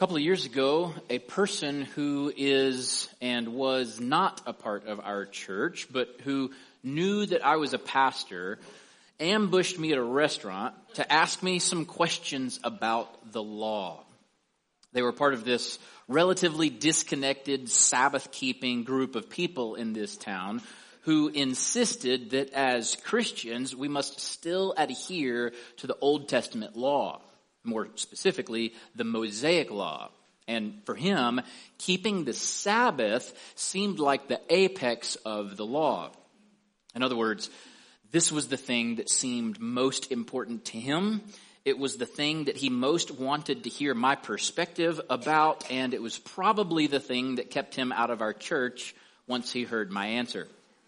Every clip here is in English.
couple of years ago, a person who is and was not a part of our church, but who knew that I was a pastor, ambushed me at a restaurant to ask me some questions about the law. They were part of this relatively disconnected Sabbath-keeping group of people in this town who insisted that as Christians, we must still adhere to the Old Testament law. More specifically, the Mosaic law. And for him, keeping the Sabbath seemed like the apex of the law. In other words, this was the thing that seemed most important to him. It was the thing that he most wanted to hear my perspective about, and it was probably the thing that kept him out of our church once he heard my answer.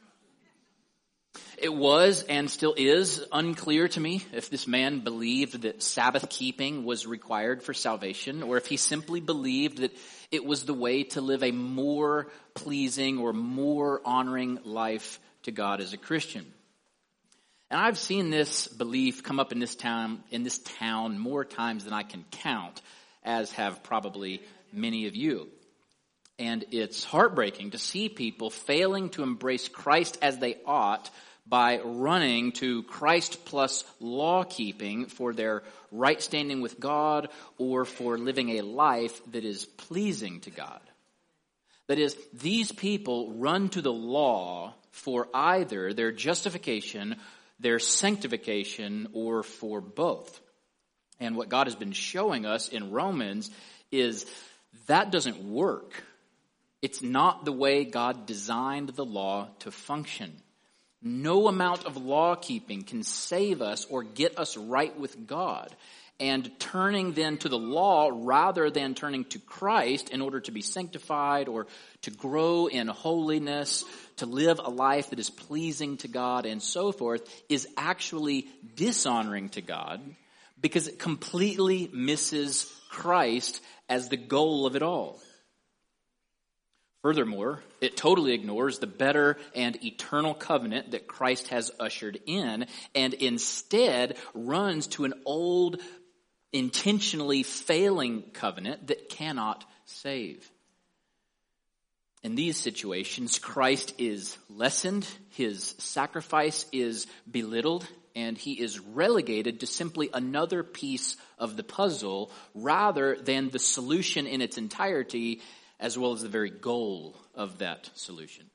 It was and still is unclear to me if this man believed that Sabbath keeping was required for salvation, or if he simply believed that it was the way to live a more pleasing or more honoring life to God as a Christian. And I've seen this belief come up in this town more times than I can count, as have probably many of you. And it's heartbreaking to see people failing to embrace Christ as they ought by running to Christ plus law keeping for their right standing with God or for living a life that is pleasing to God. That is, these people run to the law for either their justification, their sanctification, or for both. And what God has been showing us in Romans is that doesn't work. It's not the way God designed the law to function. No amount of law keeping can save us or get us right with God. And turning then to the law rather than turning to Christ in order to be sanctified or to grow in holiness, to live a life that is pleasing to God and so forth, is actually dishonoring to God because it completely misses Christ as the goal of it all. Furthermore, it totally ignores the better and eternal covenant that Christ has ushered in and instead runs to an old, intentionally failing covenant that cannot save. In these situations, Christ is lessened, his sacrifice is belittled, and he is relegated to simply another piece of the puzzle rather than the solution in its entirety, as well as the very goal of that solution.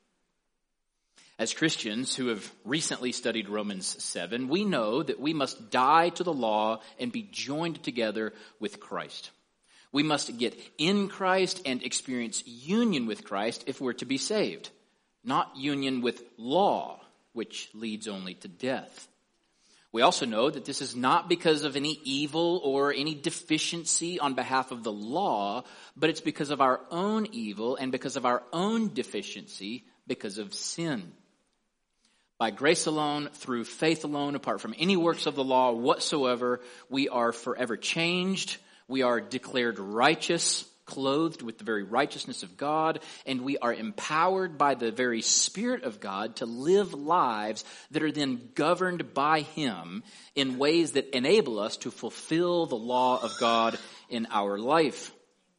As Christians who have recently studied Romans 7, we know that we must die to the law and be joined together with Christ. We must get in Christ and experience union with Christ if we're to be saved, not union with law, which leads only to death. We also know that this is not because of any evil or any deficiency on behalf of the law, but it's because of our own evil and because of our own deficiency because of sin. By grace alone, through faith alone, apart from any works of the law whatsoever, we are forever changed. We are declared righteous, clothed with the very righteousness of God, and we are empowered by the very Spirit of God to live lives that are then governed by Him in ways that enable us to fulfill the law of God in our life.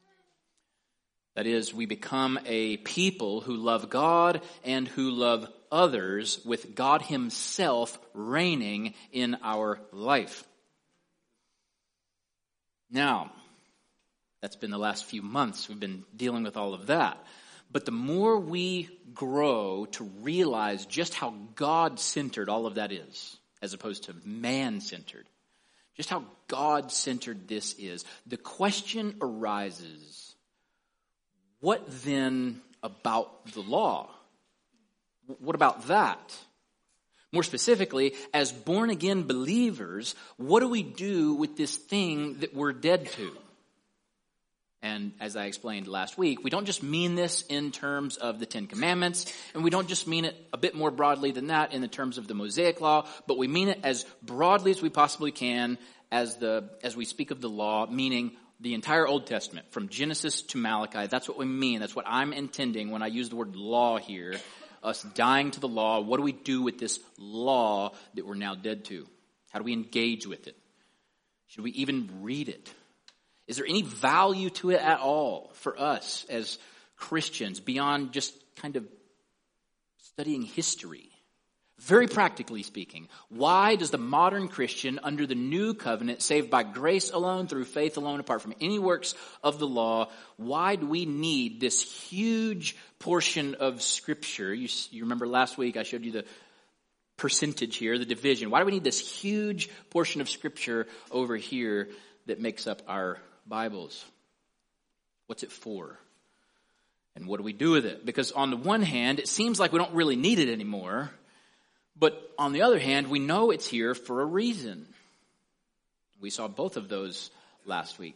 That is, we become a people who love God and who love others with God Himself reigning in our life. Now, that's been the last few months. We've been dealing with all of that. But the more we grow to realize just how God-centered all of that is, as opposed to man-centered, just how God-centered this is, the question arises, what then about the law? What about that? More specifically, as born-again believers, what do we do with this thing that we're dead to? And as I explained last week, we don't just mean this in terms of the Ten Commandments, and we don't just mean it a bit more broadly than that in the terms of the Mosaic Law, but we mean it as broadly as we possibly can as we speak of the law, meaning the entire Old Testament, from Genesis to Malachi. That's what we mean. That's what I'm intending when I use the word law here. Us dying to the law. What do we do with this law that we're now dead to? How do we engage with it? Should we even read it? Is there any value to it at all for us as Christians beyond just kind of studying history? Very practically speaking, why does the modern Christian under the new covenant, saved by grace alone, through faith alone, apart from any works of the law, why do we need this huge portion of Scripture? You remember last week I showed you the percentage here, the division. Why do we need this huge portion of Scripture over here that makes up our Bibles? What's it for? And what do we do with it? Because on the one hand, it seems like we don't really need it anymore. But on the other hand, we know it's here for a reason. We saw both of those last week.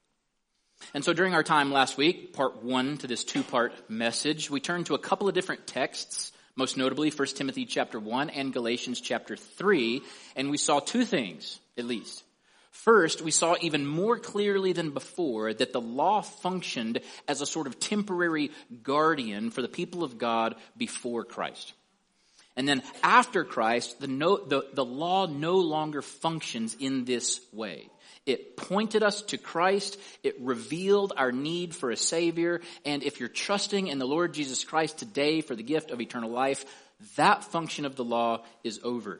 And so during our time last week, part 1 to this 2-part message, we turned to a couple of different texts, most notably 1 Timothy chapter 1 and Galatians chapter 3, and we saw two things, at least. First, we saw even more clearly than before that the law functioned as a sort of temporary guardian for the people of God before Christ. And then after Christ, the law no longer functions in this way. It pointed us to Christ. It revealed our need for a Savior. And if you're trusting in the Lord Jesus Christ today for the gift of eternal life, that function of the law is over.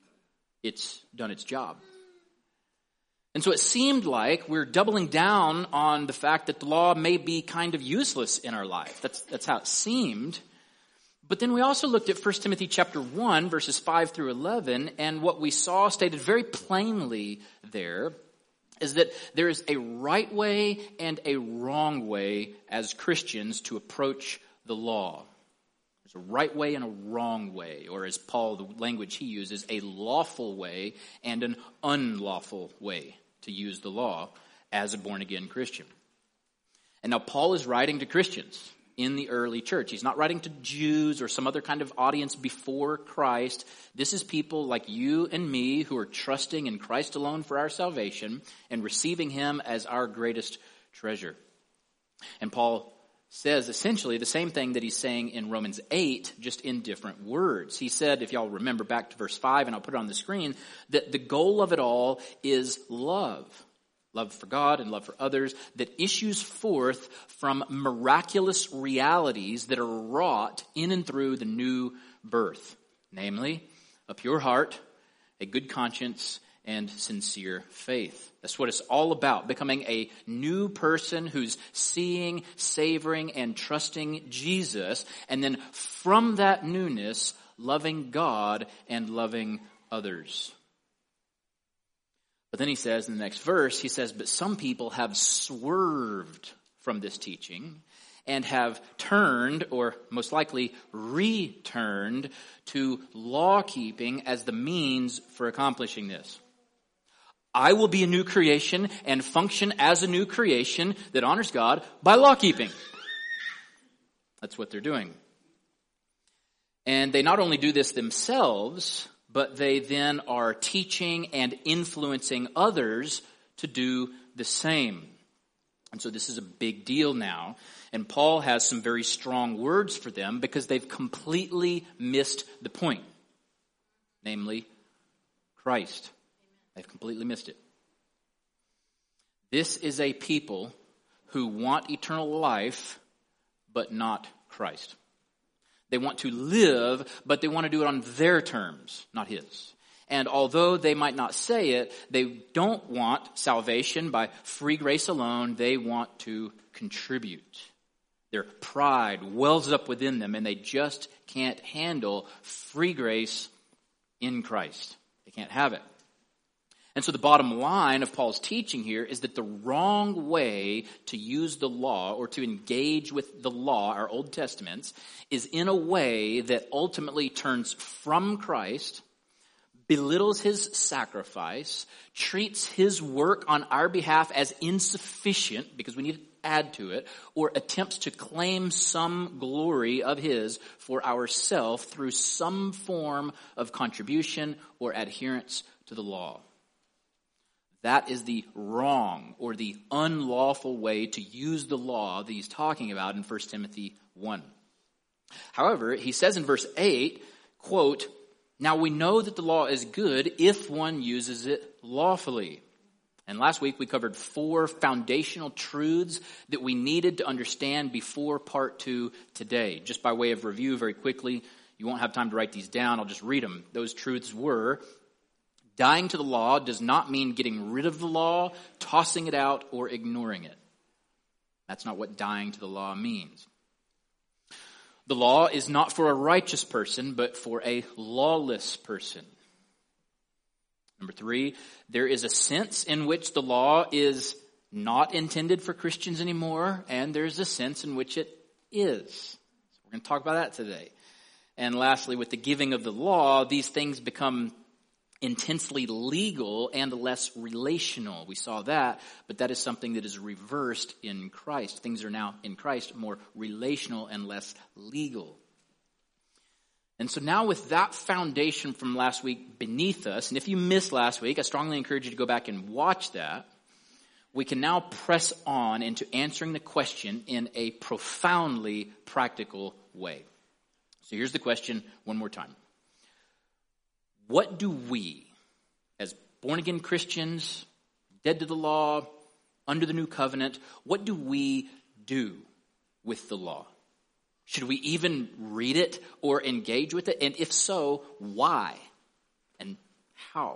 It's done its job. And so it seemed like we're doubling down on the fact that the law may be kind of useless in our life. That's how it seemed. But then we also looked at 1 Timothy chapter 1, verses 5 through 11, and what we saw stated very plainly there is that there is a right way and a wrong way as Christians to approach the law. There's a right way and a wrong way, or as Paul, the language he uses, a lawful way and an unlawful way to use the law as a born-again Christian. And now Paul is writing to Christians in the early church. He's not writing to Jews or some other kind of audience before Christ. This is people like you and me who are trusting in Christ alone for our salvation and receiving him as our greatest treasure. And Paul says essentially the same thing that he's saying in Romans 8, just in different words. He said, if y'all remember back to verse 5, and I'll put it on the screen, that the goal of it all is love. Love for God and love for others that issues forth from miraculous realities that are wrought in and through the new birth. Namely, a pure heart, a good conscience, and sincere faith. That's what it's all about, becoming a new person who's seeing, savoring, and trusting Jesus. And then from that newness, loving God and loving others. But then he says in the next verse, he says, but some people have swerved from this teaching and have turned, or most likely returned, to law-keeping as the means for accomplishing this. I will be a new creation and function as a new creation that honors God by law-keeping. That's what they're doing. And they not only do this themselves, but they then are teaching and influencing others to do the same. And so this is a big deal now. And Paul has some very strong words for them because they've completely missed the point. Namely, Christ. They've completely missed it. This is a people who want eternal life, but not Christ. They want to live, but they want to do it on their terms, not his. And although they might not say it, they don't want salvation by free grace alone. They want to contribute. Their pride wells up within them, and they just can't handle free grace in Christ. They can't have it. And so the bottom line of Paul's teaching here is that the wrong way to use the law or to engage with the law, our Old Testaments, is in a way that ultimately turns from Christ, belittles his sacrifice, treats his work on our behalf as insufficient because we need to add to it, or attempts to claim some glory of his for ourselves through some form of contribution or adherence to the law. That is the wrong or the unlawful way to use the law that he's talking about in 1 Timothy 1. However, he says in verse 8, quote, now we know that the law is good if one uses it lawfully. And last week we covered 4 foundational truths that we needed to understand before part 2 today. Just by way of review very quickly, you won't have time to write these down, I'll just read them. Those truths were: dying to the law does not mean getting rid of the law, tossing it out, or ignoring it. That's not what dying to the law means. The law is not for a righteous person, but for a lawless person. Number 3, there is a sense in which the law is not intended for Christians anymore, and there's a sense in which it is. So we're going to talk about that today. And lastly, with the giving of the law, these things become intensely legal and less relational. We saw that, but that is something that is reversed in Christ. Things are now in Christ more relational and less legal. And so now with that foundation from last week beneath us, and if you missed last week, I strongly encourage you to go back and watch that. We can now press on into answering the question in a profoundly practical way. So here's the question one more time. What do we, as born-again Christians, dead to the law, under the new covenant, what do we do with the law? Should we even read it or engage with it? And if so, why and how?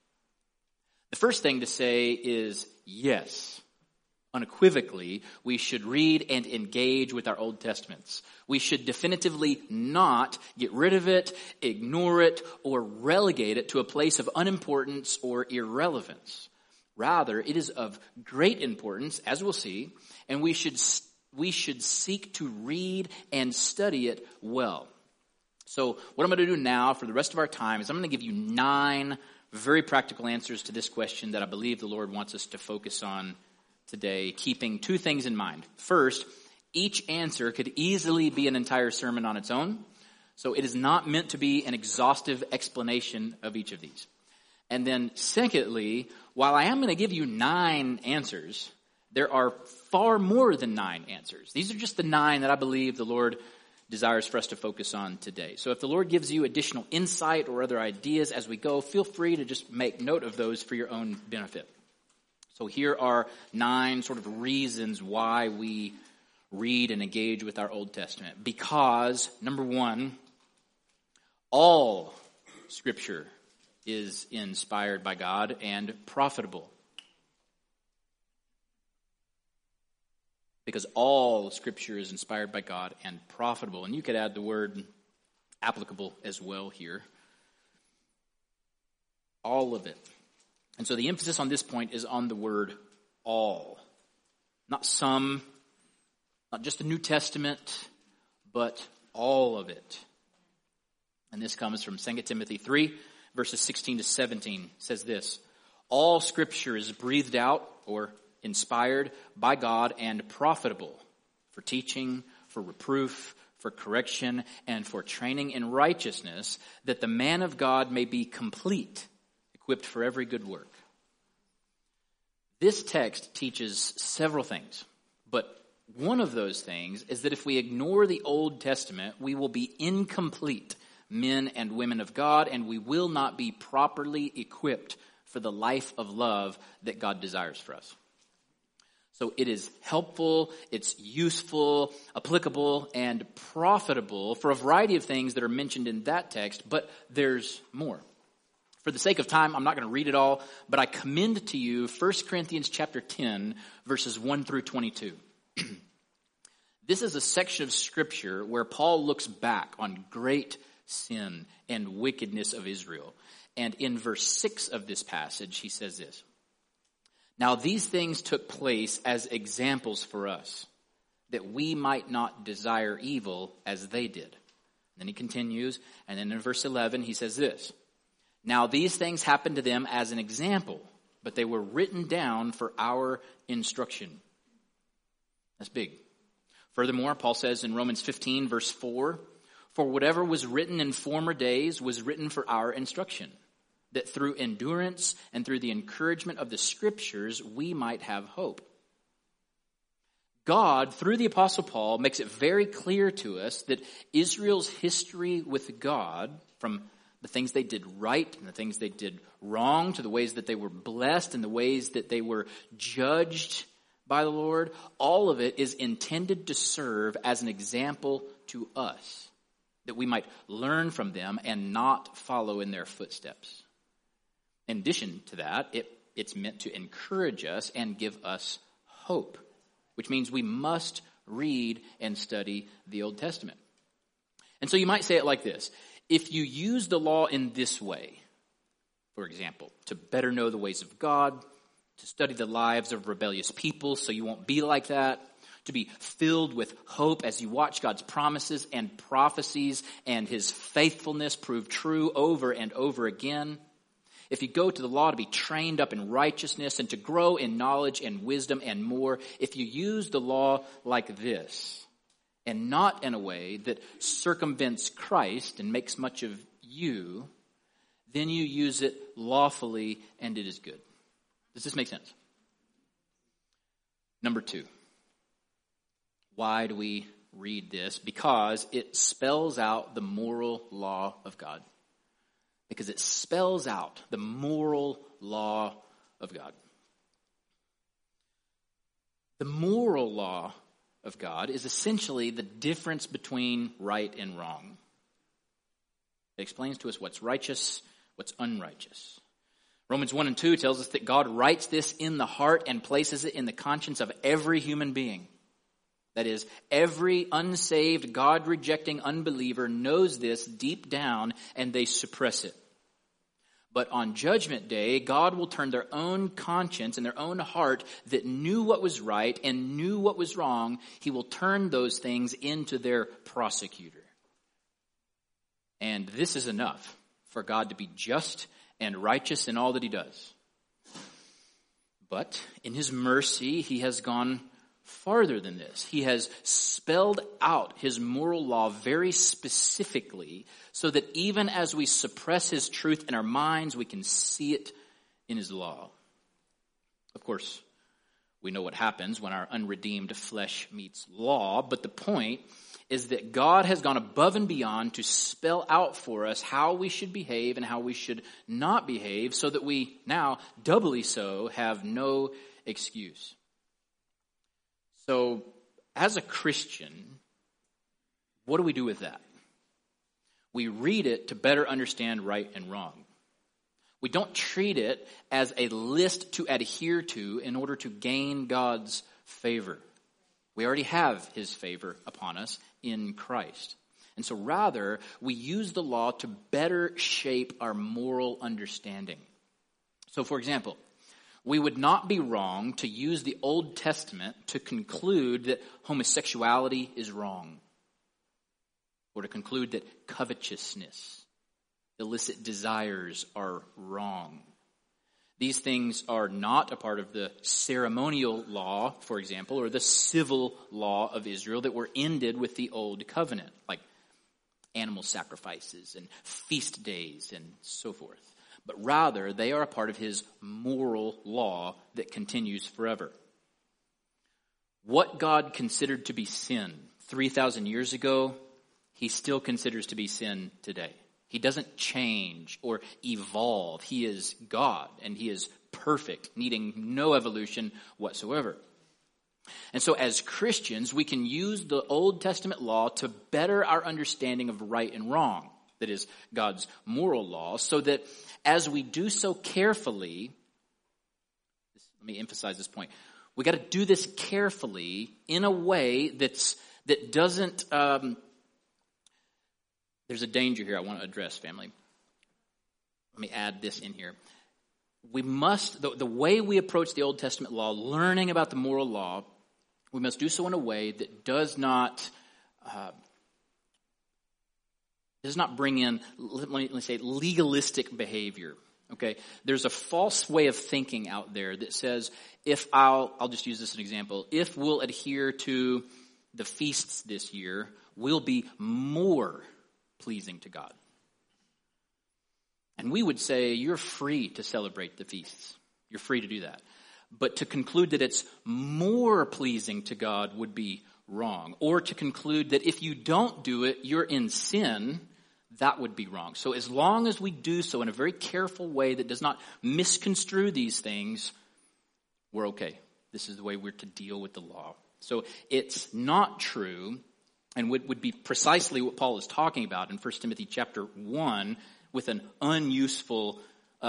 The first thing to say is yes. Unequivocally, we should read and engage with our Old Testaments. We should definitively not get rid of it, ignore it, or relegate it to a place of unimportance or irrelevance. Rather, it is of great importance, as we'll see, and we should seek to read and study it well. So what I'm going to do now for the rest of our time is I'm going to give you 9 very practical answers to this question that I believe the Lord wants us to focus on today, keeping 2 things in mind. First, each answer could easily be an entire sermon on its own, so it is not meant to be an exhaustive explanation of each of these. And then secondly, while I am going to give you 9 answers, there are far more than 9 answers. These are just the 9 that I believe the Lord desires for us to focus on today. So if the Lord gives you additional insight or other ideas as we go, feel free to just make note of those for your own benefit. So here are 9 sort of reasons why we read and engage with our Old Testament. Because, number 1, all Scripture is inspired by God and profitable. Because all Scripture is inspired by God and profitable. And you could add the word applicable as well here. All of it. And so the emphasis on this point is on the word all. Not some, not just the New Testament, but all of it. And this comes from 2 Timothy 3, verses 16 to 17. It says this: all Scripture is breathed out or inspired by God and profitable for teaching, for reproof, for correction, and for training in righteousness, that the man of God may be complete, equipped for every good work. This text teaches several things, but one of those things is that if we ignore the Old Testament, we will be incomplete men and women of God, and we will not be properly equipped for the life of love that God desires for us. So it is helpful, it's useful, applicable, and profitable for a variety of things that are mentioned in that text, but there's more. For the sake of time, I'm not going to read it all, but I commend to you 1 Corinthians chapter 10, verses 1 through 22. This is a section of Scripture where Paul looks back on great sin and wickedness of Israel. And in verse 6 of this passage, he says this: now these things took place as examples for us, that we might not desire evil as they did. And then he continues, and then in verse 11 he says this: now these things happened to them as an example, but they were written down for our instruction. That's big. Furthermore, Paul says in Romans 15, verse 4, for whatever was written in former days was written for our instruction, that through endurance and through the encouragement of the Scriptures we might have hope. God, through the Apostle Paul, makes it very clear to us that Israel's history with God, from the things they did right and the things they did wrong, to the ways that they were blessed and the ways that they were judged by the Lord, all of it is intended to serve as an example to us, that we might learn from them and not follow in their footsteps. In addition to that, it's meant to encourage us and give us hope, which means we must read and study the Old Testament. And so you might say it like this: if you use the law in this way, for example, to better know the ways of God, to study the lives of rebellious people so you won't be like that, to be filled with hope as you watch God's promises and prophecies and his faithfulness prove true over and over again. If you go to the law to be trained up in righteousness and to grow in knowledge and wisdom and more, if you use the law like this and not in a way that circumvents Christ and makes much of you, then you use it lawfully and it is good. Does this make sense? Number 2. Why do we read this? Because it spells out the moral law of God. Because it spells out the moral law of God. The moral law of God is essentially the difference between right and wrong. It explains to us what's righteous, what's unrighteous. Romans 1 and 2 tells us that God writes this in the heart and places it in the conscience of every human being. That is, every unsaved, God-rejecting unbeliever knows this deep down and they suppress it. But on Judgment Day, God will turn their own conscience and their own heart that knew what was right and knew what was wrong, he will turn those things into their prosecutor. And this is enough for God to be just and righteous in all that he does. But in his mercy, he has gone farther than this. He has spelled out his moral law very specifically so that even as we suppress his truth in our minds, we can see it in his law. Of course, we know what happens when our unredeemed flesh meets law, but the point is that God has gone above and beyond to spell out for us how we should behave and how we should not behave so that we now, doubly so, have no excuse. So, as a Christian, what do we do with that? We read it to better understand right and wrong. We don't treat it as a list to adhere to in order to gain God's favor. We already have his favor upon us in Christ. And so rather, we use the law to better shape our moral understanding. So for example, we would not be wrong to use the Old Testament to conclude that homosexuality is wrong, or to conclude that covetousness, illicit desires are wrong. These things are not a part of the ceremonial law, for example, or the civil law of Israel that were ended with the Old Covenant, like animal sacrifices and feast days and so forth. But rather, they are a part of his moral law that continues forever. What God considered to be sin 3,000 years ago, he still considers to be sin today. He doesn't change or evolve. He is God, and he is perfect, needing no evolution whatsoever. And so as Christians, we can use the Old Testament law to better our understanding of right and wrong, that is, God's moral law, so that as we do so carefully, let me emphasize this point, we got to do this carefully in a way that doesn't... There's a danger here I want to address, family. Let me add this in here. We must, the way we approach the Old Testament law, learning about the moral law, we must do so in a way that does not bring in, let me say, legalistic behavior. Okay, there's a false way of thinking out there that says, I'll just use this as an example, if we'll adhere to the feasts this year, we'll be more pleasing to God. And we would say, you're free to celebrate the feasts. You're free to do that. But to conclude that it's more pleasing to God would be wrong. Or to conclude that if you don't do it, you're in sin, that would be wrong. So as long as we do so in a very careful way that does not misconstrue these things, we're okay. This is the way we're to deal with the law. So it's not true, and would be precisely what Paul is talking about in 1 Timothy chapter 1 with an unlawful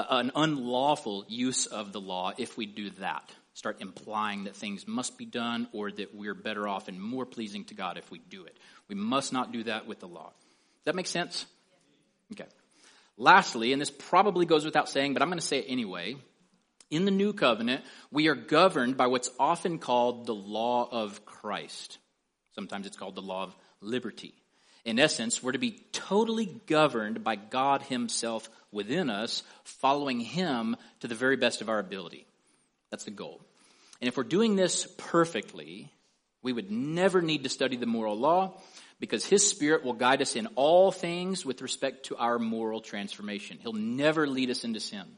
use of the law if we do that. Start implying that things must be done or that we're better off and more pleasing to God if we do it. We must not do that with the law. Does that make sense? Okay. Lastly, and this probably goes without saying, but I'm going to say it anyway. In the new covenant, we are governed by what's often called the law of Christ. Sometimes it's called the law of liberty. In essence, we're to be totally governed by God himself within us, following him to the very best of our ability. That's the goal. And if we're doing this perfectly, we would never need to study the moral law because his Spirit will guide us in all things with respect to our moral transformation. He'll never lead us into sin.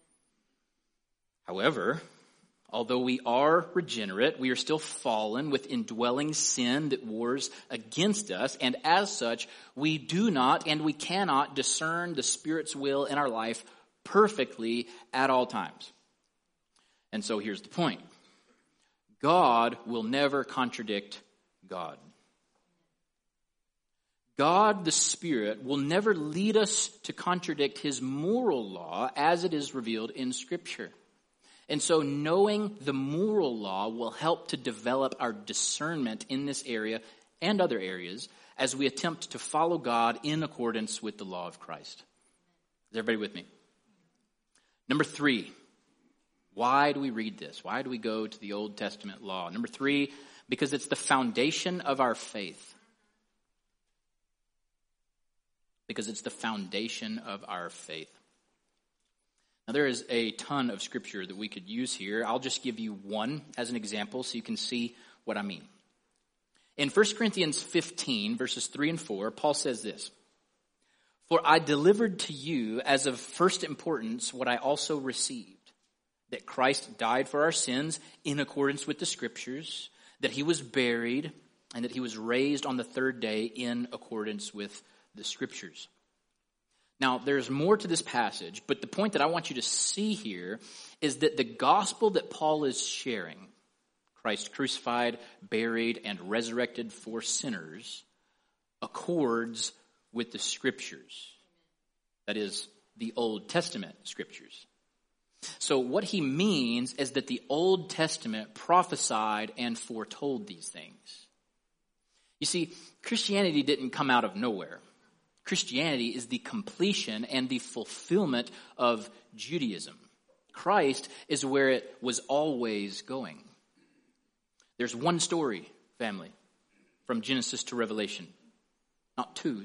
However, although we are regenerate, we are still fallen with indwelling sin that wars against us. And as such, we do not and we cannot discern the Spirit's will in our life perfectly at all times. And so here's the point. God will never contradict God. God, the Spirit, will never lead us to contradict his moral law as it is revealed in Scripture. And so knowing the moral law will help to develop our discernment in this area and other areas as we attempt to follow God in accordance with the law of Christ. Is everybody with me? Number 3, why do we read this? Why do we go to the Old Testament law? Number 3, because it's the foundation of our faith. Because it's the foundation of our faith. Now, there is a ton of scripture that we could use here. I'll just give you one as an example so you can see what I mean. In 1 Corinthians 15, verses 3 and 4, Paul says this, "For I delivered to you as of first importance what I also received, that Christ died for our sins in accordance with the Scriptures, that he was buried, and that he was raised on the third day in accordance with the Scriptures." Now, there's more to this passage, but the point that I want you to see here is that the gospel that Paul is sharing, Christ crucified, buried, and resurrected for sinners, accords with the Scriptures. That is, the Old Testament Scriptures. So what he means is that the Old Testament prophesied and foretold these things. You see, Christianity didn't come out of nowhere. Christianity is the completion and the fulfillment of Judaism. Christ is where it was always going. There's one story, family, from Genesis to Revelation, not two.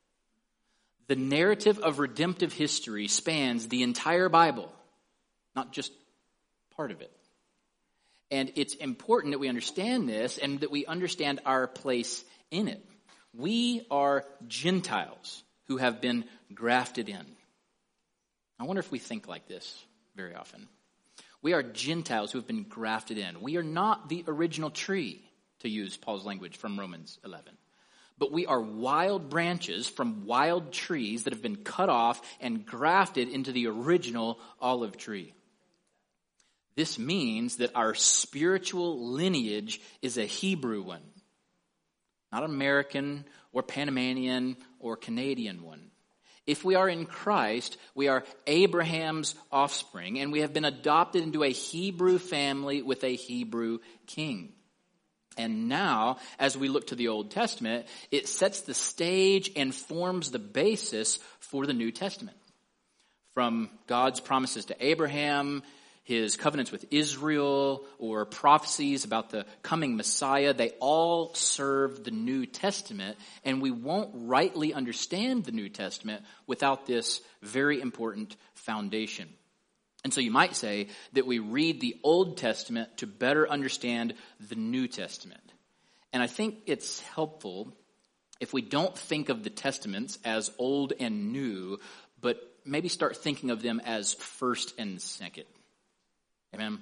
The narrative of redemptive history spans the entire Bible, not just part of it. And it's important that we understand this and that we understand our place in it. We are Gentiles who have been grafted in. I wonder if we think like this very often. We are Gentiles who have been grafted in. We are not the original tree, to use Paul's language from Romans 11. But we are wild branches from wild trees that have been cut off and grafted into the original olive tree. This means that our spiritual lineage is a Hebrew one. Not American or Panamanian or Canadian one. If we are in Christ, we are Abraham's offspring, and we have been adopted into a Hebrew family with a Hebrew king. And now, as we look to the Old Testament, it sets the stage and forms the basis for the New Testament. From God's promises to Abraham, his covenants with Israel, or prophecies about the coming Messiah, they all serve the New Testament, and we won't rightly understand the New Testament without this very important foundation. And so you might say that we read the Old Testament to better understand the New Testament. And I think it's helpful if we don't think of the Testaments as old and new, but maybe start thinking of them as first and second. Amen.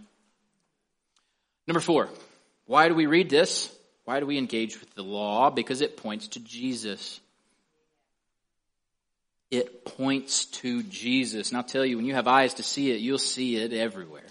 Number 4, why do we read this? Why do we engage with the law? Because it points to Jesus. It points to Jesus. And I'll tell you, when you have eyes to see it, you'll see it everywhere.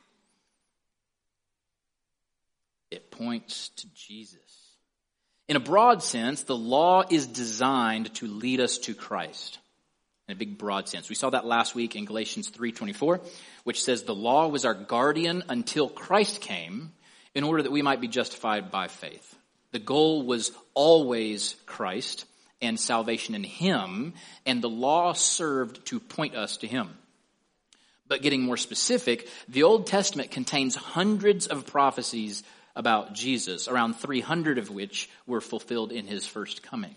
It points to Jesus. In a broad sense, the law is designed to lead us to Christ. In a big broad sense. We saw that last week in Galatians 3:24, which says the law was our guardian until Christ came in order that we might be justified by faith. The goal was always Christ and salvation in Him, and the law served to point us to Him. But getting more specific, the Old Testament contains hundreds of prophecies about Jesus, around 300 of which were fulfilled in His first coming.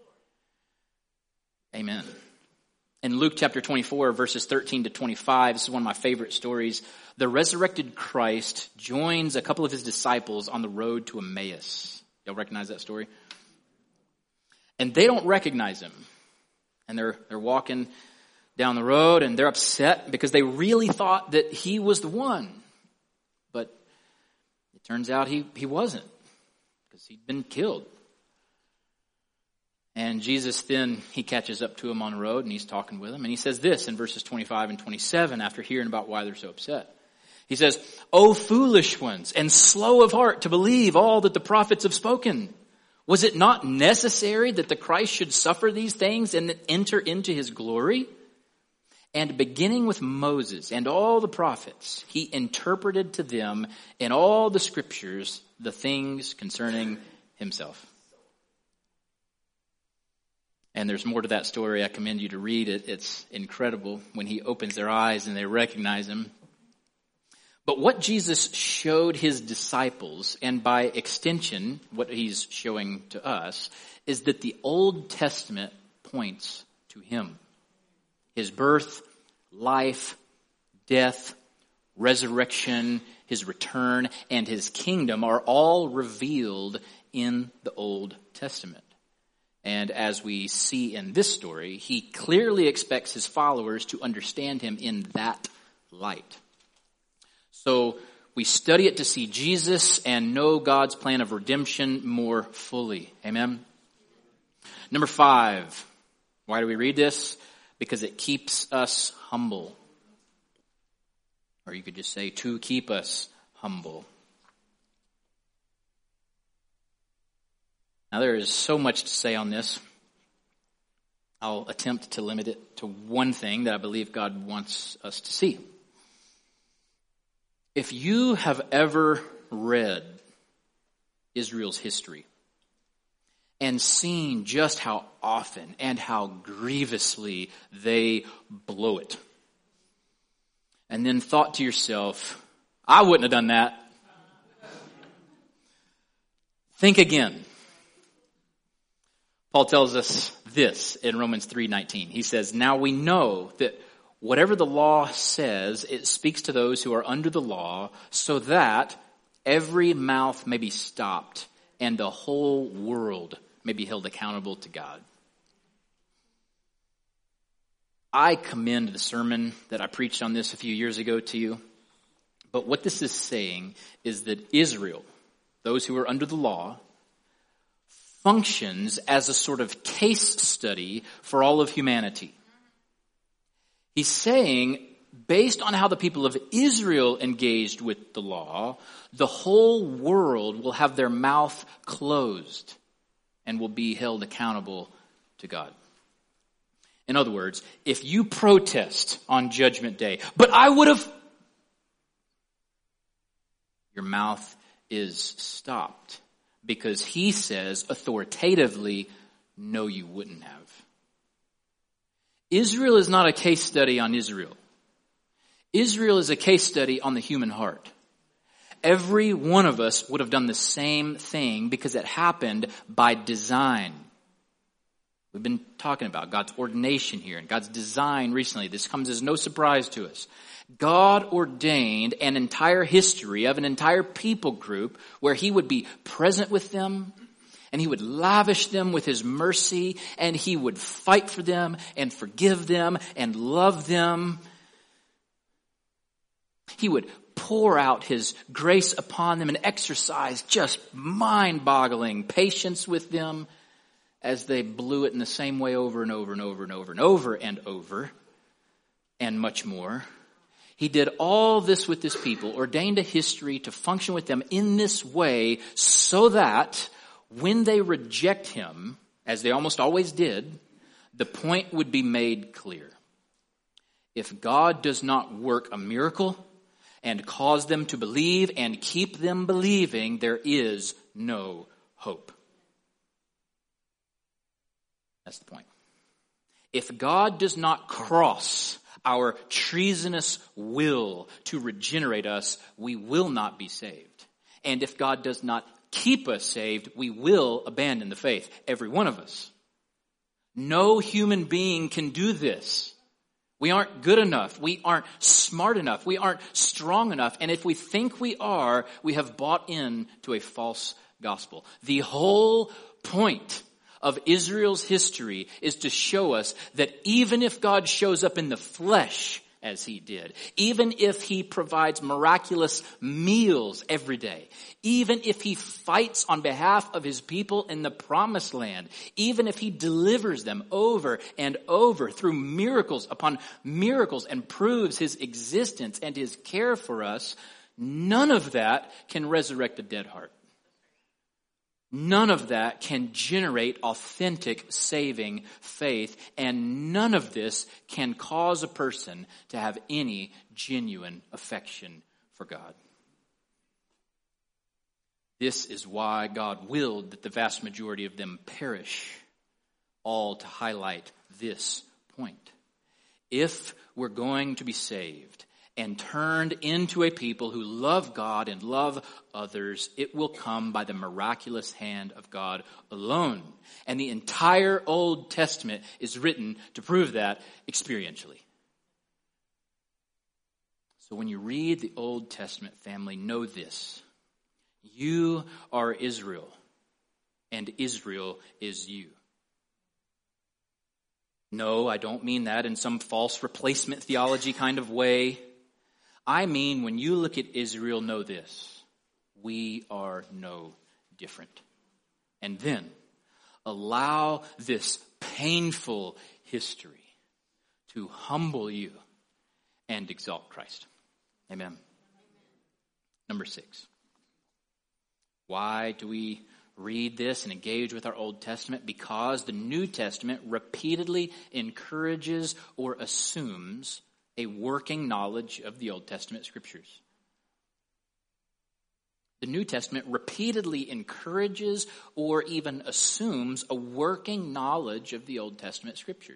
Amen. In Luke chapter 24, verses 13 to 25, this is one of my favorite stories. The resurrected Christ joins a couple of His disciples on the road to Emmaus. Y'all recognize that story? And they don't recognize Him. And they're walking down the road and they're upset because they really thought that He was the one. But it turns out he wasn't, because He'd been killed. And Jesus then, He catches up to them on the road and He's talking with them. And He says this in verses 25 and 27 after hearing about why they're so upset. He says, "O foolish ones and slow of heart to believe all that the prophets have spoken. Was it not necessary that the Christ should suffer these things and enter into His glory? And beginning with Moses and all the prophets, He interpreted to them in all the scriptures the things concerning Himself." And there's more to that story. I commend you to read it. It's incredible when He opens their eyes and they recognize Him. But what Jesus showed His disciples, and by extension, what He's showing to us, is that the Old Testament points to Him. His birth, life, death, resurrection, His return, and His kingdom are all revealed in the Old Testament. And as we see in this story, He clearly expects His followers to understand Him in that light. So we study it to see Jesus and know God's plan of redemption more fully. Amen? Number 5. Why do we read this? Because it keeps us humble. Or you could just say, to keep us humble. Now, there is so much to say on this. I'll attempt to limit it to one thing that I believe God wants us to see. If you have ever read Israel's history and seen just how often and how grievously they blow it, and then thought to yourself, I wouldn't have done that, think again. Paul tells us this in Romans 3:19. He says, "Now we know that whatever the law says, it speaks to those who are under the law, so that every mouth may be stopped and the whole world may be held accountable to God." I commend the sermon that I preached on this a few years ago to you. But what this is saying is that Israel, those who are under the law, functions as a sort of case study for all of humanity. He's saying, based on how the people of Israel engaged with the law, the whole world will have their mouth closed and will be held accountable to God. In other words, if you protest on Judgment Day, but I would have, your mouth is stopped. Because He says authoritatively, no, you wouldn't have. Israel is not a case study on Israel. Israel is a case study on the human heart. Every one of us would have done the same thing because it happened by design. We've been talking about God's ordination here and God's design recently. This comes as no surprise to us. God ordained an entire history of an entire people group where He would be present with them and He would lavish them with His mercy and He would fight for them and forgive them and love them. He would pour out His grace upon them and exercise just mind-boggling patience with them. as they blew it in the same way over and over and over and over and over and over and much more. He did all this with this people, ordained a history to function with them in this way so that when they reject him, as they almost always did, the point would be made clear. If God does not work a miracle and cause them to believe and keep them believing, there is no hope. That's the point. If God does not cross our treasonous will to regenerate us, we will not be saved. And if God does not keep us saved, we will abandon the faith, every one of us. No human being can do this. We aren't good enough. We aren't smart enough. We aren't strong enough. And if we think we are, we have bought into a false gospel. The whole point of Israel's history is to show us that even if God shows up in the flesh as he did, even if he provides miraculous meals every day, even if he fights on behalf of his people in the promised land, even if he delivers them over and over through miracles upon miracles and proves his existence and his care for us, none of that can resurrect a dead heart. None of that can generate authentic saving faith, and none of this can cause a person to have any genuine affection for God. This is why God willed that the vast majority of them perish, all to highlight this point. If we're going to be saved and turned into a people who love God and love others, it will come by the miraculous hand of God alone. And the entire Old Testament is written to prove that experientially. So when you read the Old Testament, family, know this. You are Israel, and Israel is you. No, I don't mean that in some false replacement theology kind of way. I mean, when you look at Israel, know this. We are no different. And then allow this painful history to humble you and exalt Christ. Amen. Number 6. Why do we read this and engage with our Old Testament? Because the New Testament repeatedly encourages or assumes a working knowledge of the Old Testament scriptures. The New Testament repeatedly encourages or even assumes a working knowledge of the Old Testament scriptures.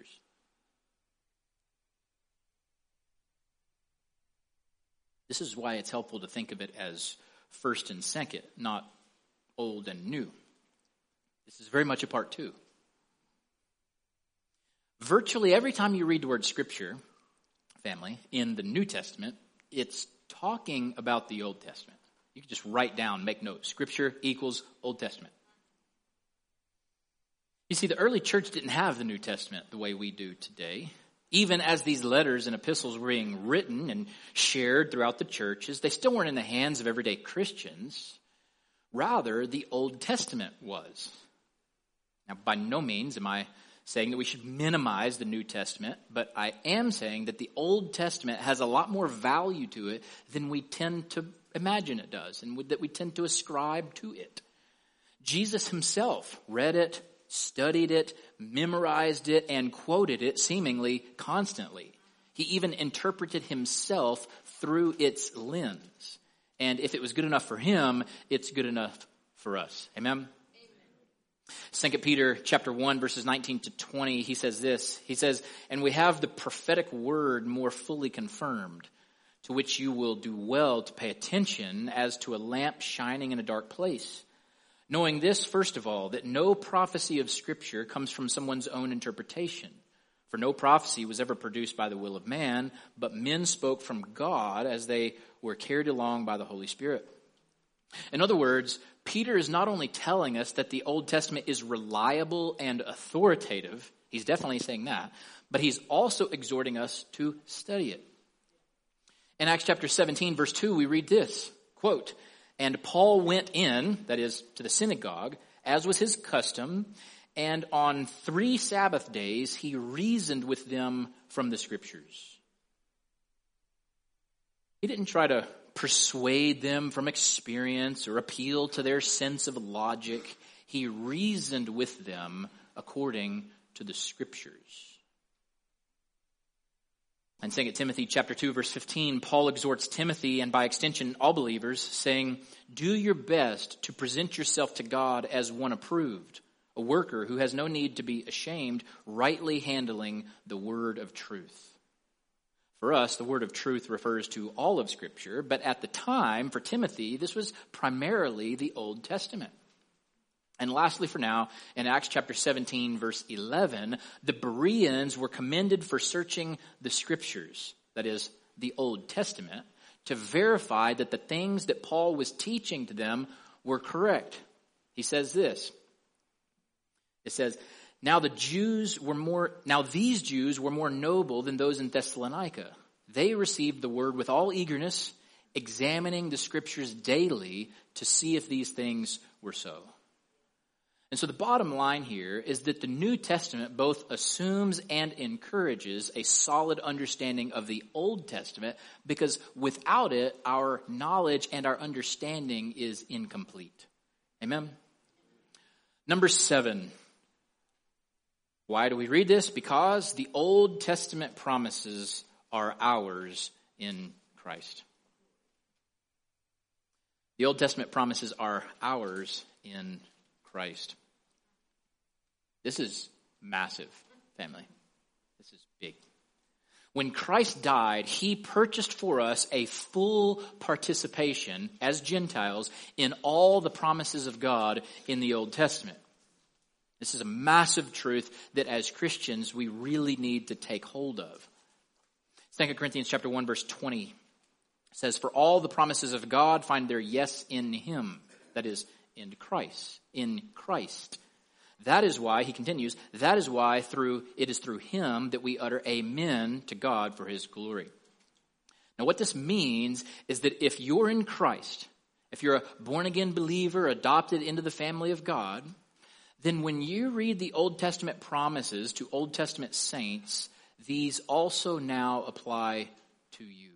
This is why it's helpful to think of it as first and second, not old and new. This is very much a part two. Virtually every time you read the word scripture, family, in the New Testament, it's talking about the Old Testament. You can just write down, make notes. Scripture equals Old Testament. You see, the early church didn't have the New Testament the way we do today. Even as these letters and epistles were being written and shared throughout the churches, they still weren't in the hands of everyday Christians. Rather, the Old Testament was. Now, by no means am I saying that we should minimize the New Testament, but I am saying that the Old Testament has a lot more value to it than we tend to imagine it does, and that we tend to ascribe to it. Jesus himself read it, studied it, memorized it, and quoted it seemingly constantly. He even interpreted himself through its lens. And if it was good enough for him, it's good enough for us. Amen? 2 Peter chapter 1, verses 19 to 20, he says this. He says, "And we have the prophetic word more fully confirmed, to which you will do well to pay attention as to a lamp shining in a dark place. Knowing this, first of all, that no prophecy of Scripture comes from someone's own interpretation. For no prophecy was ever produced by the will of man, but men spoke from God as they were carried along by the Holy Spirit." In other words, Peter is not only telling us that the Old Testament is reliable and authoritative, he's definitely saying that, but he's also exhorting us to study it. In Acts chapter 17, verse 2, we read this, quote, "And Paul went in," that is, to the synagogue, "as was his custom, and on 3 Sabbath days he reasoned with them from the Scriptures. He didn't try to persuade them from experience or appeal to their sense of logic. He reasoned with them according to the Scriptures. In 2 Timothy chapter 2, verse 15, Paul exhorts Timothy, and by extension all believers, saying, "Do your best to present yourself to God as one approved, a worker who has no need to be ashamed, rightly handling the word of truth." For us, the word of truth refers to all of Scripture, but at the time, for Timothy, this was primarily the Old Testament. And lastly for now, in Acts chapter 17, verse 11, the Bereans were commended for searching the Scriptures, that is, the Old Testament, to verify that the things that Paul was teaching to them were correct. He says this. It says, Now these Jews were more noble than those in Thessalonica. They received the word with all eagerness, examining the Scriptures daily to see if these things were so. And so the bottom line here is that the New Testament both assumes and encourages a solid understanding of the Old Testament, because without it, our knowledge and our understanding is incomplete. Amen? Number 7. Why do we read this? Because the Old Testament promises are ours in Christ. The Old Testament promises are ours in Christ. This is massive, family. This is big. When Christ died, he purchased for us a full participation as Gentiles in all the promises of God in the Old Testament. This is a massive truth that as Christians we really need to take hold of. 2 Corinthians chapter 1 verse 20 says, "For all the promises of God find their yes in him," that is, in Christ. In Christ. That is why, he continues, that is why it is through him that we utter amen to God for his glory. Now what this means is that if you're in Christ, if you're a born-again believer adopted into the family of God, then when you read the Old Testament promises to Old Testament saints, these also now apply to you.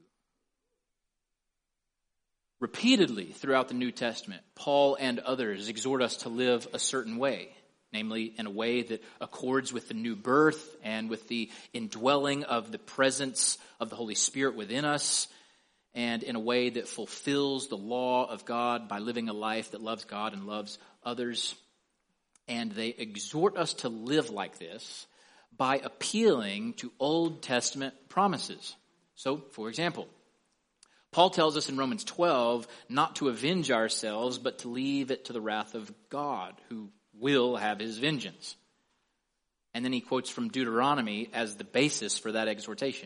Repeatedly throughout the New Testament, Paul and others exhort us to live a certain way, namely in a way that accords with the new birth and with the indwelling of the presence of the Holy Spirit within us, and in a way that fulfills the law of God by living a life that loves God and loves others. And they exhort us to live like this by appealing to Old Testament promises. So, for example, Paul tells us in Romans 12 not to avenge ourselves, but to leave it to the wrath of God, who will have his vengeance. And then he quotes from Deuteronomy as the basis for that exhortation.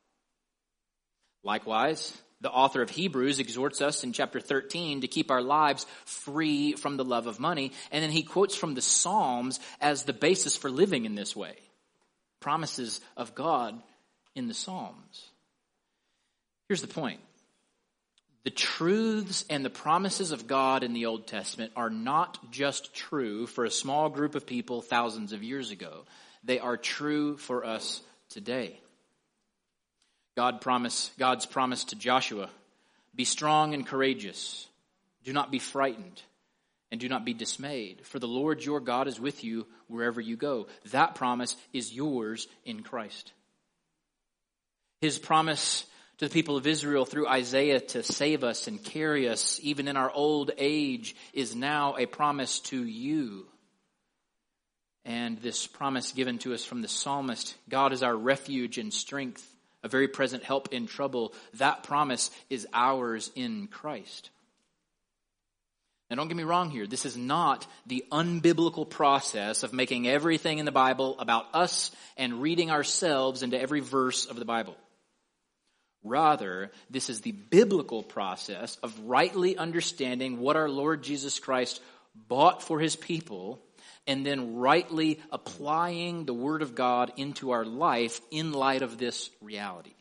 Likewise, the author of Hebrews exhorts us in chapter 13 to keep our lives free from the love of money. And then he quotes from the Psalms as the basis for living in this way. Promises of God in the Psalms. Here's the point. The truths and the promises of God in the Old Testament are not just true for a small group of people thousands of years ago. They are true for us today. God's promise to Joshua, "Be strong and courageous. Do not be frightened and do not be dismayed, for the Lord your God is with you wherever you go." That promise is yours in Christ. His promise to the people of Israel through Isaiah to save us and carry us even in our old age is now a promise to you. And this promise given to us from the psalmist, God is our refuge and strength, a very present help in trouble. That promise is ours in Christ. Now don't get me wrong here. This is not the unbiblical process of making everything in the Bible about us and reading ourselves into every verse of the Bible. Rather, this is the biblical process of rightly understanding what our Lord Jesus Christ bought for his people and then rightly applying the Word of God into our life in light of this reality.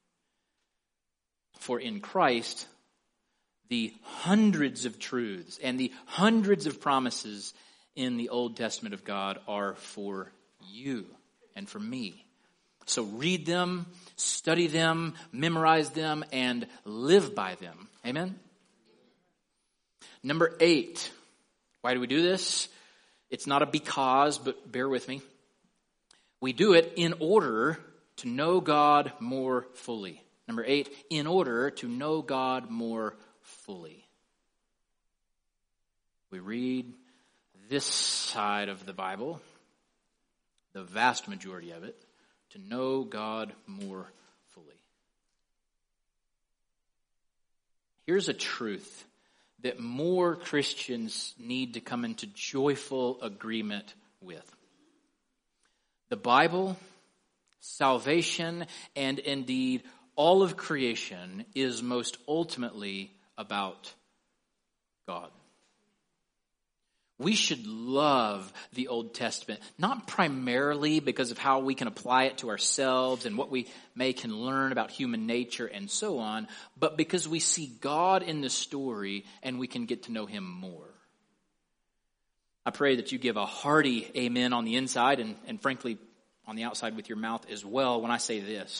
For in Christ, the hundreds of truths and the hundreds of promises in the Old Testament of God are for you and for me. So read them, study them, memorize them, and live by them. Amen? Number 8. Why do we do this? It's not a because, but bear with me. We do it in order to know God more fully. Number 8, in order to know God more fully. We read this side of the Bible, the vast majority of it, to know God more fully. Here's a truth that more Christians need to come into joyful agreement with. The Bible, salvation, and indeed all of creation is most ultimately about God. We should love the Old Testament, not primarily because of how we can apply it to ourselves and what we can learn about human nature and so on, but because we see God in the story and we can get to know Him more. I pray that you give a hearty amen on the inside and frankly on the outside with your mouth as well when I say this.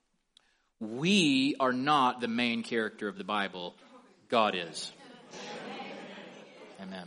We are not the main character of the Bible. God is. Amen.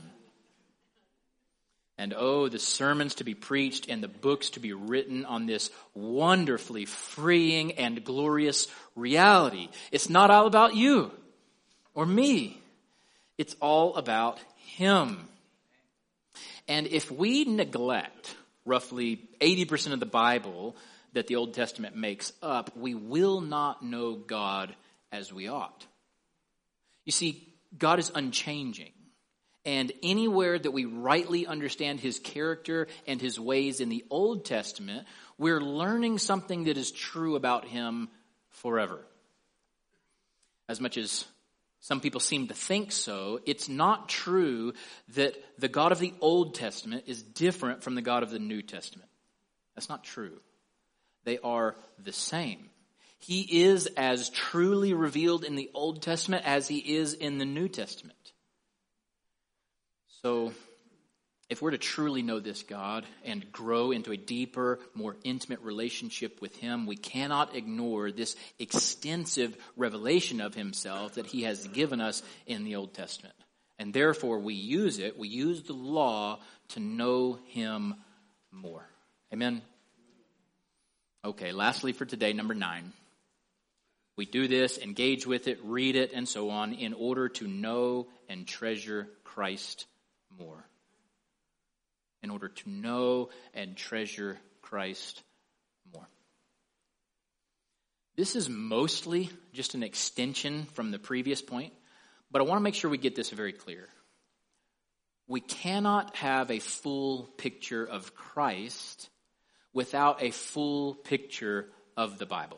And oh, the sermons to be preached and the books to be written on this wonderfully freeing and glorious reality. It's not all about you or me. It's all about Him. And if we neglect roughly 80% of the Bible that the Old Testament makes up, we will not know God as we ought. You see, God is unchanging. And anywhere that we rightly understand His character and His ways in the Old Testament, we're learning something that is true about Him forever. As much as some people seem to think so, it's not true that the God of the Old Testament is different from the God of the New Testament. That's not true. They are the same. He is as truly revealed in the Old Testament as He is in the New Testament. So, if we're to truly know this God and grow into a deeper, more intimate relationship with Him, we cannot ignore this extensive revelation of Himself that He has given us in the Old Testament. And therefore, we use the law to know Him more. Amen? Okay, lastly for today, number 9. We do this, engage with it, read it, and so on, in order to know and treasure Christ more. In order to know and treasure Christ more. This is mostly just an extension from the previous point, but I want to make sure we get this very clear. We cannot have a full picture of Christ without a full picture of the Bible.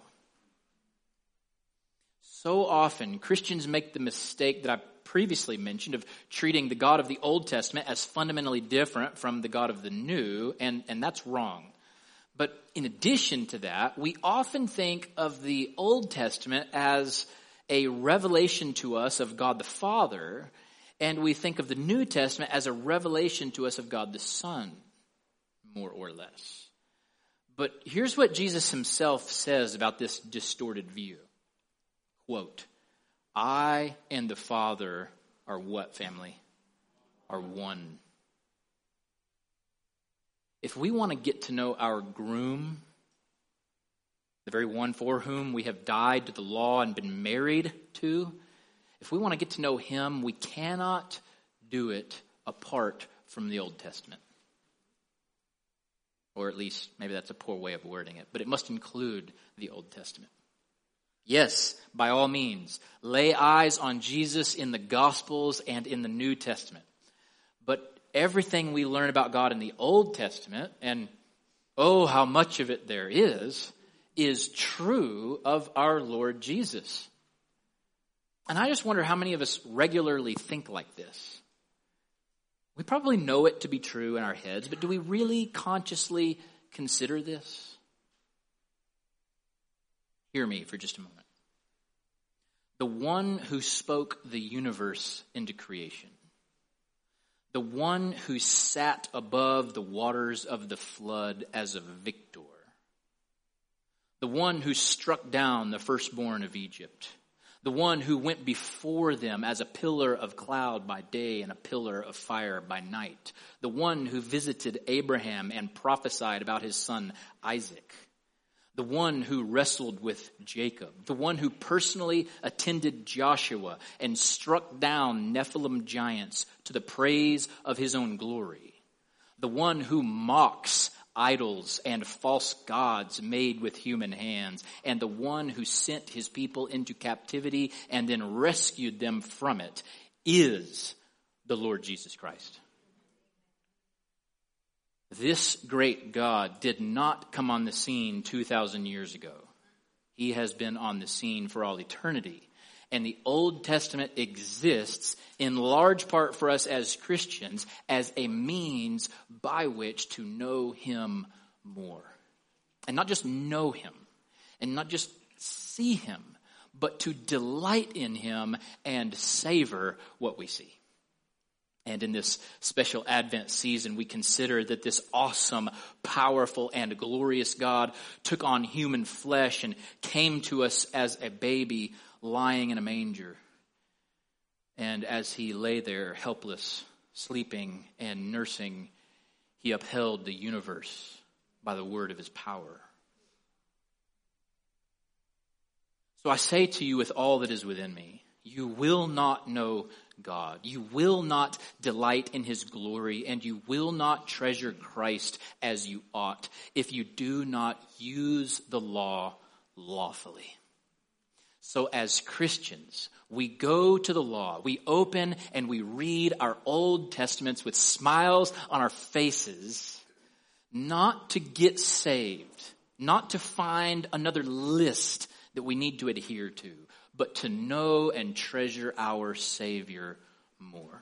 So often, Christians make the mistake that I previously mentioned of treating the God of the Old Testament as fundamentally different from the God of the New, and that's wrong. But in addition to that, we often think of the Old Testament as a revelation to us of God the Father, and we think of the New Testament as a revelation to us of God the Son, more or less. But here's what Jesus Himself says about this distorted view. Quote, I and the Father are what, family? Are one. If we want to get to know our groom, the very one for whom we have died to the law and been married to, if we want to get to know Him, we cannot do it apart from the Old Testament. Or at least, maybe that's a poor way of wording it, but it must include the Old Testament. Yes, by all means, lay eyes on Jesus in the Gospels and in the New Testament. But everything we learn about God in the Old Testament, and oh, how much of it there is true of our Lord Jesus. And I just wonder how many of us regularly think like this. We probably know it to be true in our heads, but do we really consciously consider this? Hear me for just a moment. The one who spoke the universe into creation, the one who sat above the waters of the flood as a victor, the one who struck down the firstborn of Egypt, the one who went before them as a pillar of cloud by day and a pillar of fire by night, the one who visited Abraham and prophesied about his son Isaac, the one who wrestled with Jacob, the one who personally attended Joshua and struck down Nephilim giants to the praise of his own glory, the one who mocks idols and false gods made with human hands, and the one who sent his people into captivity and then rescued them from it is the Lord Jesus Christ. This great God did not come on the scene 2,000 years ago. He has been on the scene for all eternity. And the Old Testament exists in large part for us as Christians as a means by which to know him more. And not just know him, and not just see him, but to delight in him and savor what we see. And in this special Advent season, we consider that this awesome, powerful, and glorious God took on human flesh and came to us as a baby lying in a manger. And as he lay there helpless, sleeping, and nursing, he upheld the universe by the word of his power. So I say to you with all that is within me, you will not know God. You will not delight in his glory, and you will not treasure Christ as you ought if you do not use the law lawfully. So as Christians, we go to the law. We open and we read our Old Testaments with smiles on our faces, not to get saved, not to find another list that we need to adhere to, but to know and treasure our Savior more.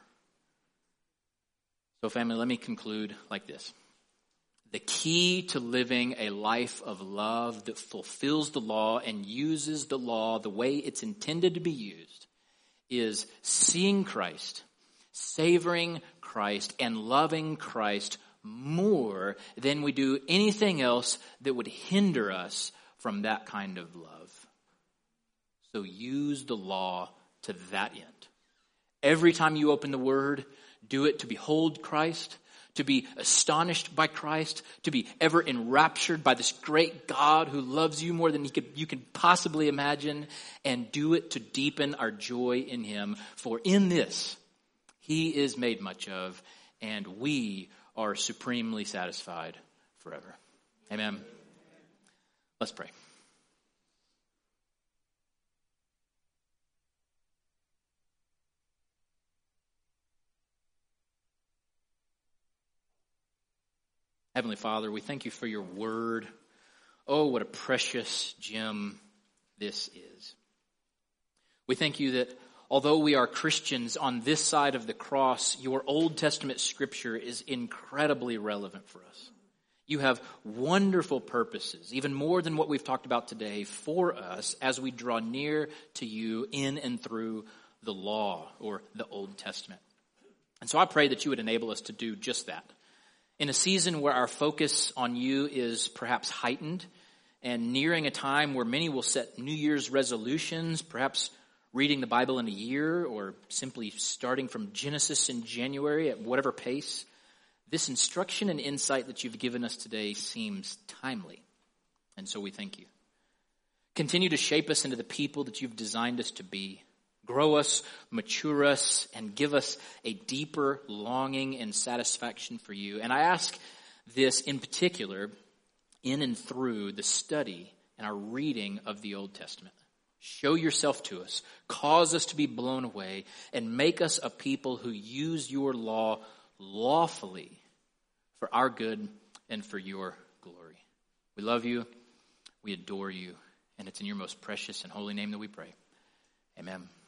So family, let me conclude like this. The key to living a life of love that fulfills the law and uses the law the way it's intended to be used is seeing Christ, savoring Christ, and loving Christ more than we do anything else that would hinder us from that kind of love. So use the law to that end. Every time you open the Word, do it to behold Christ, to be astonished by Christ, to be ever enraptured by this great God who loves you more than you can possibly imagine, and do it to deepen our joy in him. For in this, he is made much of, and we are supremely satisfied forever. Amen. Let's pray. Heavenly Father, we thank you for your word. Oh, what a precious gem this is. We thank you that although we are Christians on this side of the cross, your Old Testament scripture is incredibly relevant for us. You have wonderful purposes, even more than what we've talked about today, for us as we draw near to you in and through the law or the Old Testament. And so I pray that you would enable us to do just that. In a season where our focus on you is perhaps heightened and nearing a time where many will set New Year's resolutions, perhaps reading the Bible in a year or simply starting from Genesis in January at whatever pace, this instruction and insight that you've given us today seems timely. And so we thank you. Continue to shape us into the people that you've designed us to be. Grow us, mature us, and give us a deeper longing and satisfaction for you. And I ask this in particular in and through the study and our reading of the Old Testament. Show yourself to us, cause us to be blown away, and make us a people who use your law lawfully for our good and for your glory. We love you, we adore you, and it's in your most precious and holy name that we pray. Amen.